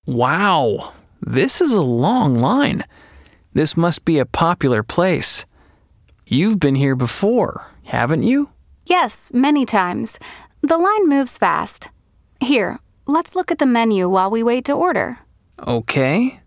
Wow, this is a long line. This must be a popular place. You've been here before, haven't you? Yes, many times. The line moves fast. Here, let's look at the menu while we wait to order. Okay.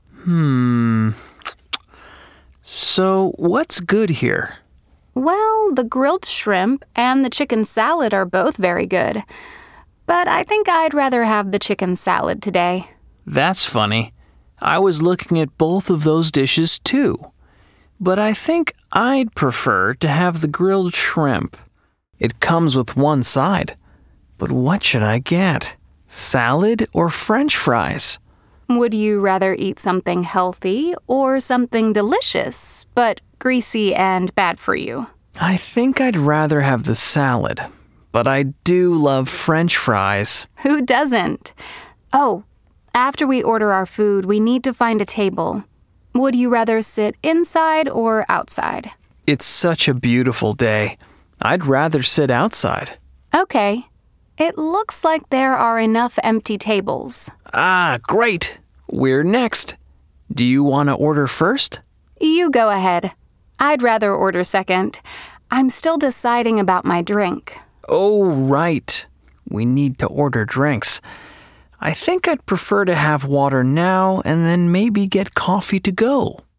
So, what's good here? Well, the grilled shrimp and the chicken salad are both very good. But I think I'd rather have the chicken salad today. That's funny. I was looking at both of those dishes too. But I think I'd prefer to have the grilled shrimp. It comes with one side. But what should I get? Salad or French fries? Would you rather eat something healthy or something delicious, but greasy and bad for you? I think I'd rather have the salad, but I do love French fries. Who doesn't? Oh, after we order our food, we need to find a table. Would you rather sit inside or outside? It's such a beautiful day. I'd rather sit outside. Okay. It looks like there are enough empty tables. Ah, great. We're next. Do you want to order first? You go ahead. I'd rather order second. I'm still deciding about my drink. Oh, right. We need to order drinks. I think I'd prefer to have water now and then maybe get coffee to go.